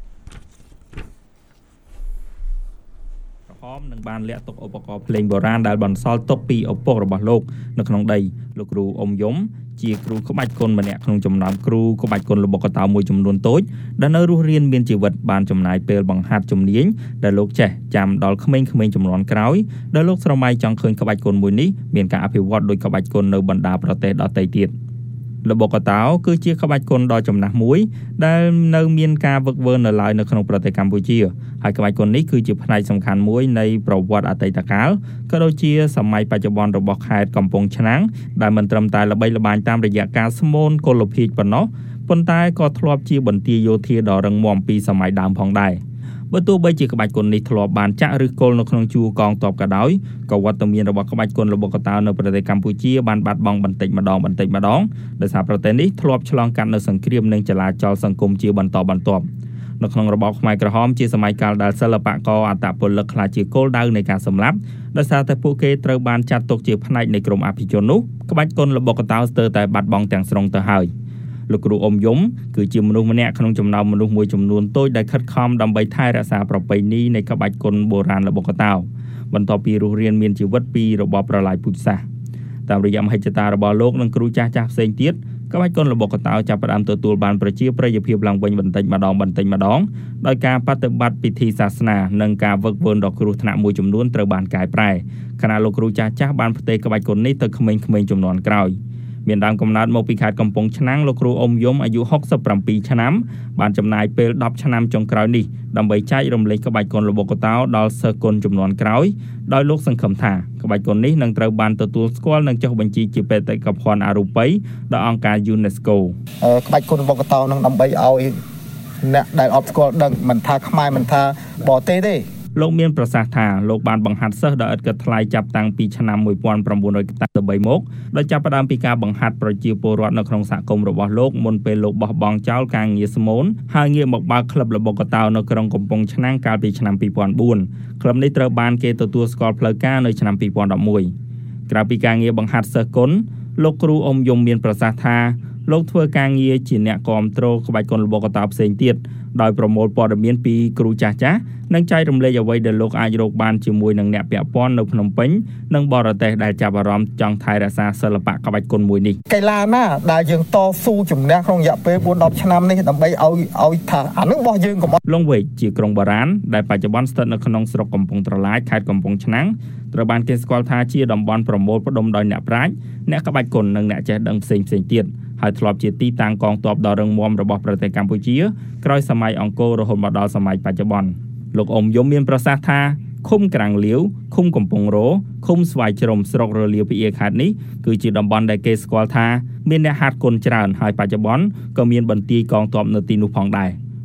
នឹងបានលាក់ទុកឧបករណ៍ភ្លេងបុរាណដែលបន្សល់ទុកពីឪពុករបស់លោកនៅក្នុងដីលោកគ្រូអ៊ុំយំជាគ្រូក្បាច់គុនម្នាក់ក្នុងចំណោមគ្រូក្បាច់គុនរបស់កតោមួយចំនួនតូចដែលនៅរស់រានមានជីវិតបានចំណាយពេលបង្ហាត់ជំនាញដែលលោកចេះចាំដល់ក្មេងៗចំនួនក្រោយដែលលោកស្រមៃចង់ឃើញក្បាច់គុនមួយនេះមានការអភិវឌ្ឍដោយក្បាច់គុននៅបណ្ដាប្រទេសដទៃទៀត របស់កតោគឺជាក្បាច់គុនដ៏ចំណាស់មួយដែលនៅមានការវឹកវើនៅឡើយនៅក្នុងប្រទេសកម្ពុជាហើយក្បាច់គុននេះគឺជាផ្នែកសំខាន់មួយនៃប្រវត្តិអតីតកាលក៏ដូចជាសម័យបច្ចុប្បន្នរបស់ខេត្តកំពង់ឆ្នាំងដែលមិនត្រឹមតែល្បីល្បាញតាមរយៈការស្មូនកុលភាជប៉ុណ្ណោះប៉ុន្តែក៏ធ្លាប់ជាបន្ទាយយោធាដ៏រឹងមាំពីសម័យដើមផងដែរ បើទោះបីជាក្បាច់គុននេះធ្លាប់បានចាក់ឬគល់នៅក្នុងជួរកងទ័ពក៏ដោយក៏វត្តមានរបស់ក្បាច់គុនរបស់កតោនៅប្រទេសកម្ពុជាបានបាត់បង់បន្តិចម្ដងបន្តិចម្ដងដោយសារប្រទេសនេះធ្លាប់ឆ្លងកាត់នៅសង្គ្រាមនិងចលាចលសង្គមជាបន្តបន្ទាប់នៅក្នុងរបបខ្មែរក្រហមជាសម័យកាលដែលសិល្បករអត្តពលិកខ្លាចជាគោលដៅនៃការសម្លាប់ដោយសារតែពួកគេត្រូវបានចាត់ទុកជាផ្នែកនៃក្រុមអភិជននោះក្បាច់គុនរបស់កតោស្ទើរតែបាត់បង់ទាំងស្រុងទៅហើយ លោកគ្រូអ៊ុំយំគឺជាមនុស្សម្នាក់ក្នុងចំណោមមនុស្សមួយចំនួនតូចដែលខិតខំដើម្បីថែរក្សាប្រពៃណីនៃក្បាច់គុនបុរាណរបស់កតោបន្ទាប់ពីរស់រានមានជីវិតពីរបបប្រល័យពូជសាសន៍តាមរយៈមហិច្ឆតារបស់លោកនិងគ្រូចាស់ចាស់ផ្សេងទៀតក្បាច់គុនរបស់កតោចាប់ផ្ដើមទទួលបានប្រជាប្រិយភាពឡើងវិញបន្តិចម្ដងបន្តិចម្ដងដោយការបប្រតិបត្តិពិធីសាសនានិងការវឹកវើដ៏គ្រោះថ្នាក់មួយចំនួនត្រូវបានកែប្រែខណៈលោកគ្រូចាស់ចាស់បានផ្ទេរក្បាច់គុននេះទៅក្មេងៗចំនួនក្រោយ មានដើមកំណើតមកពីខេត្តកំពង់ឆ្នាំងលោកគ្រូអ៊ុំយំអាយុហុកសិបប្រាំពីរឆ្នាំបានចំណាយពេលដប់ឆ្នាំចុងក្រោយនេះដើម្បីចែករំលែកក្បាច់គុនរបស់កតោដល់សិស្សគុនចំនួនក្រោយដោយលោកសង្ឃឹមថាក្បាច់គុននេះនឹងត្រូវបានទទួលស្គាល់និងចុះបញ្ជីជាបេតិកភណ្ឌអរូបីដល់អង្គការ UNESCO ក្បាច់គុនរបស់កតោនឹងដើម្បីឲ្យអ្នកដែលអត់ស្គាល់ដឹងមិនថាខ្មែរមិនថាបរទេសទេលោកមានប្រសាសន៍ថាលោកបានបង្ហាត់សិស្សដោយឥតគិតថ្លៃចាប់តាំងពីឆ្នាំមួយពាន់ប្រាំបួនរយtámមកដោយចាប់ផ្ដើមពីការបង្ហាត់ប្រជាពលរដ្ឋនៅក្នុងសហគមន៍របស់លោកមុនពេលលោកបោះបង់ចោលការងារស្មូនហើយងាកមកបើកក្លឹបរបស់កតោនៅក្រុងកំពង់ឆ្នាំងកាលពីឆ្នាំពីរពាន់បួនក្លឹបនេះត្រូវបានគេទទួលស្គាល់ផ្លូវការនៅឆ្នាំពីរពាន់ដប់មួយក្រៅពីការងារបង្ហាត់សិស្សគុនលោកគ្រូអ៊ុំយំមានប្រសាសន៍ថាលោកធ្វើការងារជាអ្នកគាំទ្រក្បាច់គុនរបស់កតោផ្សេងទៀតដោយប្រមូលព័ត៌មានពីគ្រូចាស់ចាស់និងចែករំលែកអ្វីដែលលោកអាចរកបានជាមួយនឹងអ្នកពាក់ព័ន្ធនៅភ្នំពេញនិងបរទេសដែលចាប់អារម្មណ៍ចង់ថែរក្សាសិល្បៈក្បាច់គុនមួយនេះកីឡាណាដែលយើងតស៊ូជំនះក្នុងរយៈពេលបួនដល់ឆ្នាំនេះដើម្បីឲ្យឲ្យថាអានឹងរបស់យើងកុំលងវែកជាក្រុងបារាណដែលបច្ចុប្បន្នស្ថិតនៅក្នុងស្រុកកំពង់ត្រឡាចខេត្តកំពង់ឆ្នាំងត្រូវបានគេស្គាល់ថាជាតំបន់ប្រមូលផ្ដុំដោយអ្នកប្រាជ្ញអ្នកក្បាច់គុននិងអ្នកចេះដឹងផ្សេងៗទៀតហើយធ្លាប់ជាទីតាំងកងទ័ពដ៏រឹងមាំរបស់ប្រទេសកម្ពុជាក្រោយសម័យអង្គររហូតមកដល់សម័យបច្ចុប្បន្នលោកអ៊ុំយំមានប្រសាសន៍ថាឃុំក្រាំងលាវឃុំកំពង់រោឃុំស្វាយជ្រុំស្រុករលាវពីអៀខេត្តនេះគឺជាតំបន់ដែលគេស្គាល់ថាមានអ្នកហាត់គុនច្រើនហើយបច្ចុប្បន្នក៏មានបន្ទាយកងទ័ពនៅទីនោះផងដែរ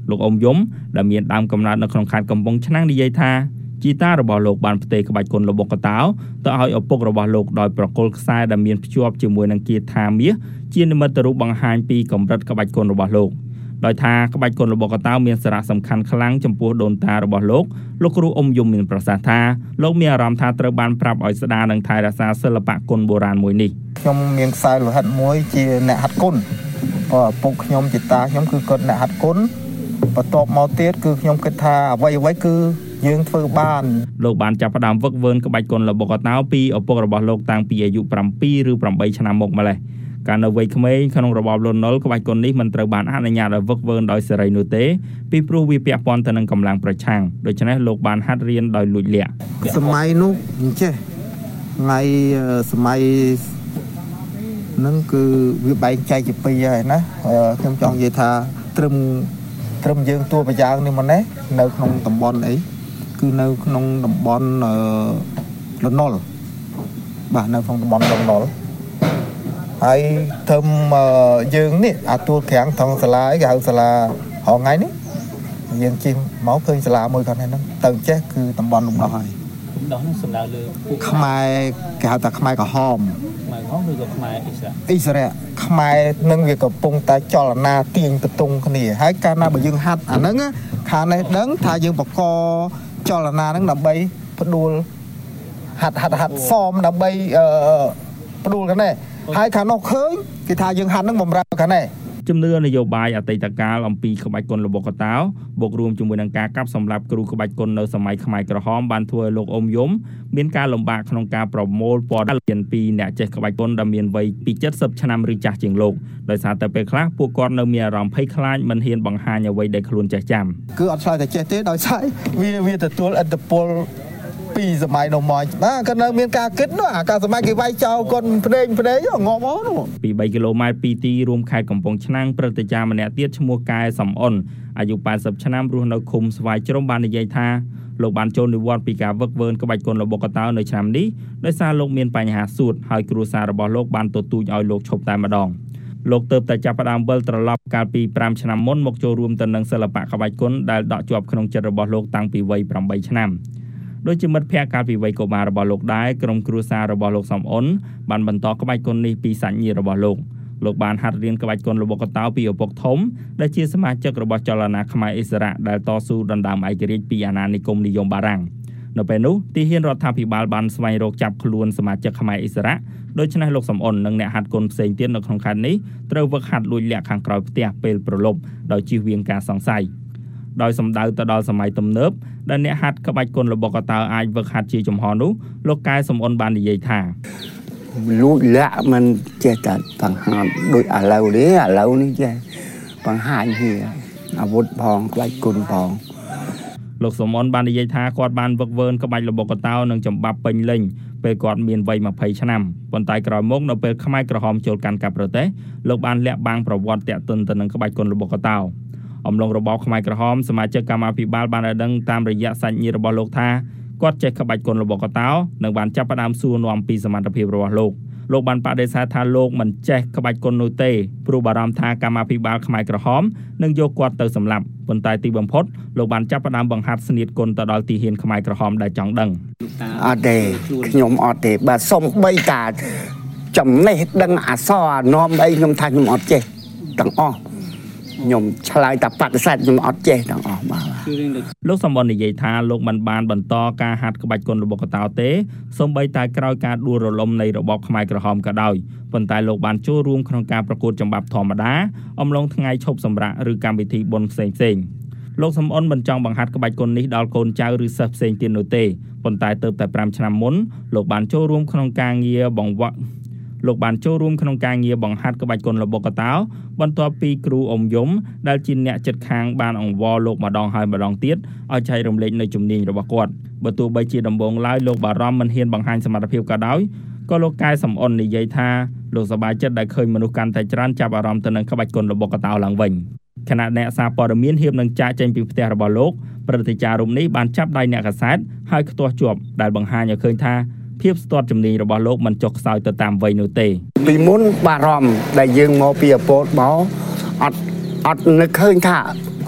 លោកអ៊ំយំដែលមានដើមកំណើតនៅក្នុងខេត្តកំពង់ឆ្នាំងនិយាយថាជីតារបស់លោកបានផ្ទេរក្បាច់គុនល្បុក្កតោទៅឲ្យឪពុករបស់លោកដោយប្រគល់ខ្សែដែលមានភ្ជាប់ជាមួយនឹងគាថាមាសជានិមិត្តរូបបង្ហាញពីកម្រិតក្បាច់គុនរបស់លោកដោយថាក្បាច់គុនល្បុក្កតោមានសារៈសំខាន់ខ្លាំងចំពោះដូនតារបស់លោកលោកគ្រូអ៊ំយំមានប្រសាសន៍ថាលោកមានអារម្មណ៍ថាត្រូវបានប្រាប់ឲ្យស្ដារនិងថែរក្សាសិល្បៈគុនបុរាណមួយនេះខ្ញុំមានខ្សែលោហិតមួយជាអ្នកហាត់គុនឪពុកខ្ញុំជីតាខ្ញុំគឺគាត់អ្នកហាត់គុនបន្ទាប់មកទៀតគឺខ្ញុំគិតថាអ្វីអ្វីគឺយើងធ្វើបានលោកបានចាប់ផ្ដើមវឹកវើក្បាច់គុនល្បុក្កតោពីឪពុករបស់លោកតាំងពីអាយុbảyឬ8ឆ្នាំមកម្លេះកាលនៅវ័យក្មេងក្នុងរបបលន់នល់ក្បាច់គុននេះមិនត្រូវបានអនុញ្ញាតឲ្យវឹកវើដោយសេរីនោះទេពីព្រោះវាពាក់ព័ន្ធទៅនឹងកម្លាំងប្រឆាំងដូច្នេះលោកបានហាត់រៀនដោយលួចលាក់សម័យនោះអញ្ចេះថ្ងៃសម័យនឹងគឺវាបែងចែកជាពីរហើយណាខ្ញុំចង់និយាយថាត្រឹមត្រឹមយើងតួប្រយ៉ាងនេះមកនេះនៅក្នុងតំបន់អីគឺនៅក្នុងតំបន់លន់នល់បាទនៅក្នុងតំបន់លន់នល់ហើយធំយើងនេះអាទួលក្រាំងថងសាលាគេហៅសាលាហងៃនេះយើងជិះមកឃើញសាលាមួយគាត់ហ្នឹងទៅចេះគឺតំបន់លំដោះហើយលំដោះហ្នឹងសំដៅលើខ្មែរគេហៅថាខ្មែរក្រហមខ្មែរក្រហមឬក៏ខ្មែរអ៊ីស្រាអ៊ីស្រាខ្មែរនឹងវាកំពុងតែចលនាទាញបន្ទង់គ្នាហើយកាលណាបើយើងហាត់អាហ្នឹងខាងនេះដឹងថាយើងបកចលនាហ្នឹងដើម្បីផ្ដួលហាត់ហាត់ហាត់សមដើម្បីអឺផ្ដួលគ្នាហើយខាងនោះឃើញគេថាយើងហាត់នឹងបំរើខាងនេះជំនឿនយោបាយអតីតកាលអំពីក្បាច់គុនល្បុក្កតោបូករួមជាមួយនឹងការកាប់សម្លាប់គ្រូក្បាច់គុននៅសម័យខ្មែរក្រហមបានធ្វើឲ្យលោកអ៊ំយំមានការលំបាកក្នុងការប្រមូលព័ត៌មានពីអ្នកចេះក្បាច់គុនដែលមានវ័យពី70ឆ្នាំឬចាស់ជាងលោកដោយសារតែពេលខ្លះពួកគាត់នៅមានអារម្មណ៍ភ័យខ្លាចមិនហ៊ានបង្ហាញអ្វីដែលខ្លួនចេះចាំគឺអត់ឆ្លើយតែចេះទេដោយសារវាវាទទួលឥទ្ធិពលពីសម័យនោះមកបាទគាត់នៅមានការគិតនោះអាការសម័យគេវាយចោលគាត់ភ្នែកភ្នែកងប់អស់នោះពី3គីឡូម៉ែត្រពីទីរួមខេត្តកំពង់ឆ្នាំងព្រឹទ្ធាចារ្យម្នាក់ទៀតឈ្មោះកែសំអុនអាយុ80ឆ្នាំរស់នៅឃុំស្វាយជ្រុំបាននិយាយថាលោកបានចូលនិវត្តន៍ពីការវឹកវើក្បាច់គុនល្បុក្កតោនៅឆ្នាំនេះដោយសារលោកមានបញ្ហាសួតហើយគ្រួសាររបស់លោកបានទទូចឲ្យលោកឈប់តែម្ដងលោកទើបតែចាប់ផ្ដើមវិលត្រឡប់កាលពី5ឆ្នាំមុនមកចូលរួមទៅនឹងសិល្បៈក្បាច់គុនដែលដក់ជាប់ក្នុងចិត្តរបស់លោកតាំងពីវ័យ8ឆ្នាំដោយជាមិត្តភក្តិកាលពីវ័យកុមាររបស់លោកដែរក្រុមគ្រួសាររបស់លោកសំអ៊ុនបានបន្តក្បាច់គុននេះពីសាច់ញាតិរបស់លោកលោកបានហាត់រៀនក្បាច់គុនល្បុក្កតោពីឪពុកធំដែលជាសមាជិករបស់ចលនាខ្មែរអិសរាជដែលតស៊ូដណ្ដើមឯករាជ្យពីអាណានិគមនិយមបារាំងនៅពេលនោះទីហ៊ានរដ្ឋាភិបាលបានស្វែងរកចាប់ខ្លួនសមាជិកខ្មែរអិសរាជដូច្នេះលោកសំអ៊ុននិងអ្នកហាត់គុនផ្សេងទៀតនៅក្នុងខេត្តនេះត្រូវវឹកហាត់លួចលាក់ខាងក្រោយផ្ទះពេលប្រឡប់ដោយជៀសវាងការសង្ស័យដោយសំដៅទៅដល់សម័យទំនើបដែលអ្នកហាត់ក្បាច់គុនល្បុក្កតោអាចវឹកហាត់ជាចំហនោះលោកកែសំអ៊ុនបាននិយាយថាលួចលាក់មិនចេះតែបង្ហាញដូចឥឡូវនេះឥឡូវនេះចេះបង្ហាញពីអាវុធផងក្បាច់គុនផងលោកសំអ៊ុនបាននិយាយថាគាត់បានវឹកវើក្បាច់ល្បុក្កតោនិងចំបាប់ពេញលេញពេលគាត់មានវ័យ20ឆ្នាំប៉ុន្តែក្រោយមកនៅពេលខ្មែរក្រហមចូលកាន់កាប់ប្រទេសលោកបានលាក់បាំងប្រវត្តិតាក់ទិនទៅនឹងក្បាច់គុនល្បុក្កតោអំឡុងរបបខ្មែរក្រហមសមាជិកកម្មាភិបាលបានឲ្យដឹងតាមរយៈសាច់ញាតិរបស់លោកថាគាត់ចេះក្បាច់គុនល្បុក្កតោនិងបានចាប់ផ្ដើមសួរនាំពីសមត្ថភាពរបស់លោកលោកបានបដិសេធថាលោកមិនចេះក្បាច់គុននោះទេព្រោះបារម្ភថាកម្មាភិបាលខ្មែរក្រហមនឹងយកគាត់ទៅសម្លាប់ប៉ុន្តែទីបំផុតលោកបានចាប់ផ្ដើមបង្ហាត់ស្នៀតគុនទៅដល់ទីហ៊ានខ្មែរក្រហមដែលចង់ដឹងអត់ទេខ្ញុំអត់ទេបើសុំបីតាចំណេះដឹងអក្សរនាំអីខ្ញុំថាខ្ញុំអត់ចេះទាំងអស់ខ្ញុំឆ្លើយតែបដិសេធខ្ញុំអត់ចេះទាំងអស់បាទលោកសំអ៊ុននិយាយថាលោកមិនបានបន្តការហាត់ក្បាច់គុនល្បុក្កតោទេសូម្បីតែក្រោយការដួលរលំនៃរបបខ្មែរក្រហមក៏ដោយប៉ុន្តែលោកបានចូលរួមក្នុងការប្រកួតចំបាប់ធម្មតាអំឡុងថ្ងៃឈប់សម្រាកឬកម្មវិធីបុណ្យផ្សេងផ្សេងលោកសំអ៊ុនមិនចង់បង្ហាត់ក្បាច់គុននេះដល់កូនចៅឬសិស្សផ្សេងទៀតនោះទេប៉ុន្តែទើបតែ5ឆ្នាំមុនលោកបានចូលរួមក្នុងការងារបង្វឹកលោកបានចូលរួមក្នុងការងារបង្ហាត់ក្បាច់គុនល្បុក្កតោបន្ទាប់ពីគ្រូអ៊ំយំដែលជាអ្នកជិតខាងបានអង្វរលោកម្ដងហើយម្ដងទៀតឲ្យចែករំលែកនៅជំនាញរបស់គាត់បើទោះបីជាដំបូងឡើយលោកបារម្ភមិនហ៊ានបង្ហាញសមត្ថភាពក៏ដោយក៏លោកកែសំអ៊ុននិយាយថាលោកសប្បាយចិត្តដែលឃើញមនុស្សកាន់តែច្រើនចាប់អារម្មណ៍ទៅនឹងក្បាច់គុនល្បុក្កតោឡើងវិញខណៈអ្នកសារព័ត៌មានហ៊ាននឹងចាកចេញពីផ្ទះរបស់លោកព្រឹទ្ធាចារ្យរូបនេះបានចាប់ដៃអ្នកកាសែតហើយខ្ទាស់ជាប់ដែលបង្ហាញឲ្យឃើញថាភាពស្ទាត់ជំនាញរបស់លោកមិនចុះខ្សោយទៅតាមវ័យនោះទេពីមុនបារម្ភដែលយើងមកពីអពតមកអត់អត់នឹកឃើញថា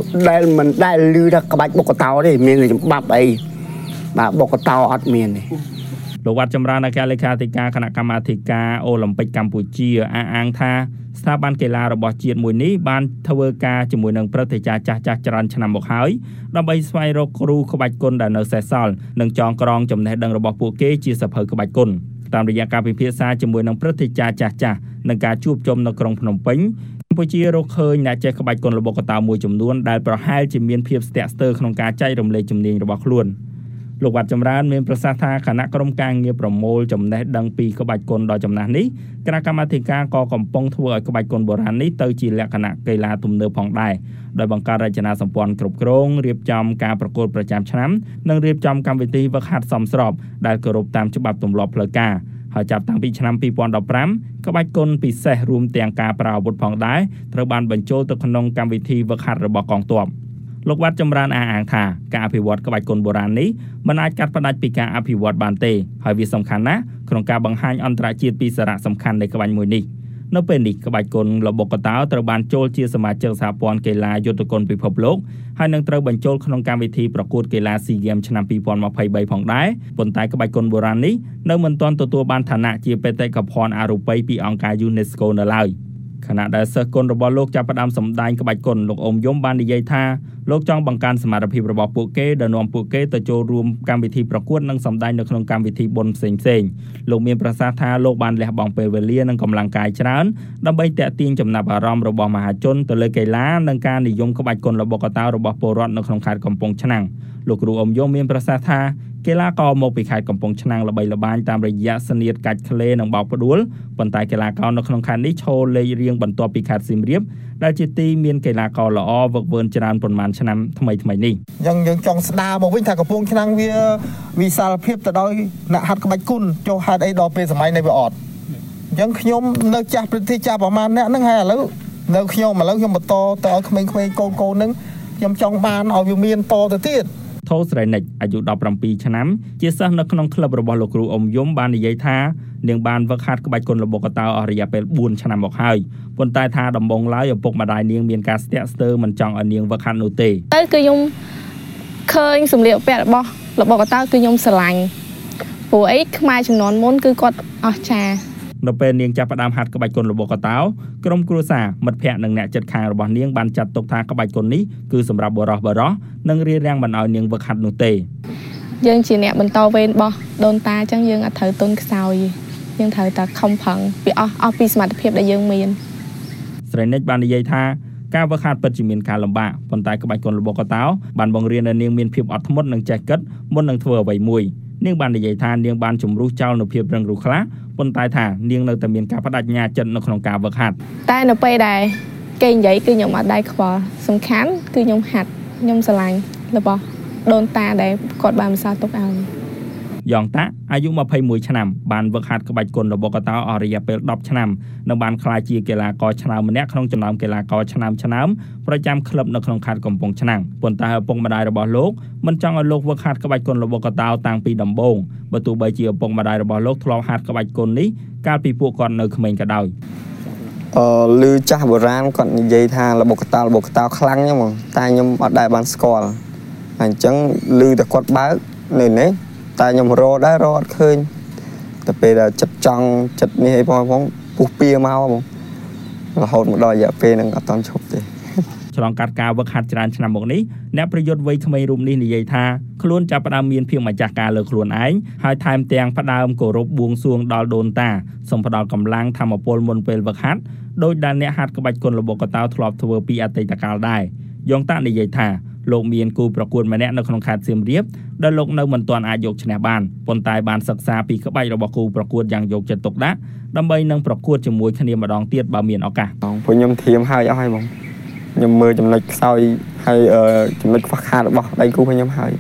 ដែលមិនដែលលឺថាក្បាច់បុកតោទេមានច្បាប់អីបាទបុកតោអត់មានទេលោកវត្តចម្រើនអគ្គលេខាធិការគណៈកម្មាធិការអូឡ িম্প ិកកម្ពុជាអះអាងថាស្ថាប័នកីឡារបស់ជាតិមួយនេះបានធ្វើការជាមួយនឹងព្រឹទ្ធាចារ្យចាស់ចាស់ច្រើនឆ្នាំមកហើយដើម្បីស្វែងរកគ្រូក្បាច់គុនដែលនៅសេសសល់និងចងក្រងចំណេះដឹងរបស់ពួកគេជាសភៅក្បាច់គុនតាមរយៈការពិភាក្សាជាមួយនឹងព្រឹទ្ធាចារ្យចាស់ចាស់និងការជួបជុំនៅក្រុងភ្នំពេញកម្ពុជារកឃើញអ្នកចេះក្បាច់គុនល្បុក្កតោមួយចំនួនដែលប្រហែលជាមានភាពស្ទាក់ស្ទើរក្នុងការចែករំលែកជំនាញរបស់ខ្លួនលោកវត្តចម្រើនមានប្រសាសន៍ថាគណៈក្រុមការងារប្រមូលចំណេះដឹងពីក្បាច់គុនដ៏ចំណាស់នេះគណៈកម្មាធិការក៏កំពុងធ្វើឲ្យក្បាច់គុនបុរាណនេះទៅជាលក្ខណៈកីឡាទំនើបផងដែរដោយបង្កើតរចនាសម្ព័ន្ធគ្រប់គ្រងរៀបចំការប្រកួតប្រចាំឆ្នាំនិងរៀបចំកម្មវិធីហ្វឹកហាត់សមស្របដែលគោរពតាមច្បាប់ទម្លាប់ផ្លូវការហើយចាប់តាំងពីឆ្នាំពីរពាន់ដប់ប្រាំក្បាច់គុនពិសេសរួមទាំងការប្រើអាវុធផងដែរត្រូវបានបញ្ចូលទៅក្នុងកម្មវិធីហ្វឹកហាត់របស់កងទ័ពលោកវត្តចម្រើនអះអាងថាការអភិវឌ្ឍក្បាច់គុនបុរាណនេះមិនអាចកាត់ផ្តាច់ពីការអភិវឌ្ឍបានទេហើយវាសំខាន់ណាស់ក្នុងការបង្ហាញអន្តរជាតិពីសារៈសំខាន់នៃក្បាច់មួយនេះនៅពេលនេះក្បាច់គុនល្បុក្កតោត្រូវបានចូលជាសមាជិកសហព័ន្ធកីឡាយុទ្ធគុនពិភពលោកហើយនឹងត្រូវបញ្ចូលក្នុងកម្មវិធីប្រកួតកីឡា SEA Games ឆ្នាំពីរពាន់ម្ភៃបីផងដែរប៉ុន្តែក្បាច់គុនបុរាណនេះនៅមិនទាន់ទទួលបានឋានៈជាបេតិកភណ្ឌអរូបីពីអង្គការ UNESCO នៅឡើយខណៈដែលសិស្សគុនរបស់លោកចាប់ផ្ដើមសម្ដែងក្បាច់គុនលោកអ៊ុំយំបាននិយាយថាលោកចង់បង្កើនសមត្ថភាពរបស់ពួកគេដែលនាំពួកគេទៅចូលរួមកម្មវិធីប្រកួតនិងសម្ដែងនៅក្នុងកម្មវិធីបុណ្យផ្សេងៗលោកមានប្រសាសន៍ថាលោកបានលះបង់ពេលវេលានិងកម្លាំងកាយច្រើនដើម្បីទាក់ទាញចំណាប់អារម្មណ៍របស់មហាជនទៅលើកីឡានិងការនិយមក្បាច់គុនល្បុក្កតោរបស់ពលរដ្ឋនៅក្នុងខេត្តកំពង់ឆ្នាំងលោកគ្រូអ៊ុំយំមានប្រសាសន៍ថាកីឡាករមកពីខេត្តកំពង់ឆ្នាំងល្បីល្បាញតាមរយៈសនាតកាច់ឃ្លេនិងបោកផ្ដួលប៉ុន្តែកីឡាករនៅក្នុងខេត្តនេះឈរលេខរៀងបន្ទាប់ពីខេត្តសៀមរាបដែលជាទីមានកីឡាករល្អវឹកវើច្រើនប៉ុន្មានឆ្នាំថ្មីថ្មីនេះយ៉ាងយើងចង់ស្ដារមកវិញថាកំពង់ឆ្នាំងវាវិសាលភាពទៅដោយអ្នកហាត់ក្បាច់គុនចុះហេតុអីដល់ពេលសម័យនេះវាអត់អញ្ចឹងខ្ញុំនៅចាស់ព្រឹទ្ធាចារ្យប្រហែលអ្នកហ្នឹងហើយឥឡូវនៅខ្ញុំឥឡូវខ្ញុំបន្តទៅឲ្យក្មេងៗកូនកូនហ្នឹងខ្ញុំចង់បានឲ្យវាមានតទៅទៀតថូស្រីនិចអាយុដប់ប្រាំពីរឆ្នាំជាសិស្សនៅក្នុងក្លឹបរបស់លោកគ្រូអ៊ុំយំបាននិយាយថានាងបានវឹកហាត់ក្បាច់គុនល្បុក្កតោអស់រយៈពេលបួនឆ្នាំមកហើយប៉ុន្តែថាដំបូងឡើយឪពុកម្ដាយនាងមានការស្ទាក់ស្ទើរមិនចង់ឲ្យនាងវឹកហាត់នោះទេទៅគឺខ្ញុំឃើញសម្លៀកបំពាក់របស់ល្បុក្កតោគឺខ្ញុំស្រឡាញ់ព្រោះអីខ្មែរជំនាន់មុនគឺគាត់អស្ចារ្យនៅពេលនាងចាប់ផ្ដើមហាត់ក្បាច់គុនល្បុក្កតោក្រុមគ្រួសារមិត្តភ័ក្តិនិងអ្នកជិតខាងរបស់នាងបានចាត់ទុកថាក្បាច់គុននេះគឺសម្រាប់បរិសុទ្ធបរិសុទ្ធនិងរារាំងមិនឲ្យនាងវឹកហាត់នោះទេយើងជាអ្នកបន្តវេនរបស់ដូនតាអញ្ចឹងយើងអត់ត្រូវទុនខ្សោយយើងត្រូវតែខំប្រឹងពីអស់អស់ពីសមត្ថភាពដែលយើងមានស្រីនិចបាននិយាយថាការវឹកហាត់ពិតជាមានការលំបាកប៉ុន្តែក្បាច់គុនល្បុក្កតោបានបង្រៀនឲ្យនាងមានភាពអត់ធ្មត់និងចេះគិតមុននឹងធ្វើអ្វីមួយនាងបាននិយាយថានាងបានជំរុះចោលនូវភាពរឹងរូសខ្លះប៉ុន្តែថានាងនៅតែមានការបដិញ្ញាចិត្តនៅក្នុងការវឹកហាត់តែនៅពេលដែលគេនិយាយគឺខ្ញុំអត់ដែរខ្វល់សំខាន់គឺខ្ញុំហាត់ខ្ញុំស្រឡាញ់របស់ដូនតាដែលគាត់បានបន្សល់ទុកឲ្យយ៉ងតាអាយុម្ភៃមួយឆ្នាំបានវឹកហាត់ក្បាច់គុនល្បុក្កតោអស់រយៈពេលដប់ឆ្នាំនិងបានក្លាយជាកីឡាករឆ្នើមម្នាក់ក្នុងចំណោមកីឡាករឆ្នើមឆ្នើមប្រចាំក្លឹបនៅក្នុងខេត្តកំពង់ឆ្នាំងប៉ុន្តែឪពុកម្ដាយរបស់លោកមិនចង់ឲ្យលោកវឹកហាត់ក្បាច់គុនល្បុក្កតោតាំងពីដំបូងបើទោះបីជាឪពុកម្ដាយរបស់លោកធ្លាប់ហាត់ក្បាច់គុននេះកាលពីពួកគាត់នៅក្មេងក៏ដោយអឺឮចាស់បុរាណគាត់និយាយថាល្បុក្កតោល្បុក្កតោខ្លាំងហ្នឹងហ្មងតែខ្ញុំអត់ដែរបានស្គាល់អញ្ចឹងឮតែគាត់បើកនៅនេះតែខ្ញុំរកដែររកអត់ឃើញតែពេលដែលចិត្តចង់ចិត្តនេះអីផងផងពុះពៀមកហ្មងរហូតមកដល់រយៈពេលហ្នឹងអត់តាន់ឈប់ទេឆ្លងកាត់ការវឹកហាត់ច្រើនឆ្នាំមកនេះអ្នកប្រយុទ្ធវ័យក្មេងរូបនេះនិយាយថាខ្លួនចាប់ផ្ដើមមានភាពម្ចាស់ការលើខ្លួនឯងហើយថែមទាំងផ្ដើមគោរពបួងសួងដល់ដូនតាសូមផ្ដល់កម្លាំងធម៌ពលមុនពេលវឹកហាត់ដោយដែលអ្នកហាត់ក្បាច់គុនល្បុក្កតោធ្លាប់ធ្វើពីអតីតកាលដែរយ៉ងតានិយាយថាលោកមានគូប្រកួតម្នាក់នៅក្នុងខេត្តសៀមរាបដែលលោកនៅមិនទាន់អាចយកឈ្នះបានប៉ុន្តែបានសិក្សាពីក្បាច់របស់គូប្រកួតយ៉ាងយកចិត្តទុកដាក់ដើម្បីនឹងប្រកួតជាមួយគ្នាម្ដងទៀតបើមានឱកាសព្រោះខ្ញុំធៀមហើយអស់ហើយបងខ្ញុំមើលចំណុចខ្សោយហើយចំណុចខ្វះខាតរបស់ដៃគូខ្ញុំហើយ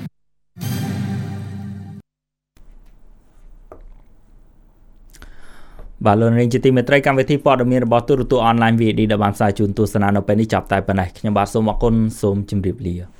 បាទលោកនាងជាទីមេត្រីកម្មវិធីព័ត៌មានរបស់ទូរទស្សន៍អនឡាញ វី ឌី ដែលបានផ្សាយជូនទស្សនានៅពេលនេះចាប់តែប៉ុណ្ណេះខ្ញុំបាទសូមអរគុណសូមជម្រាបលា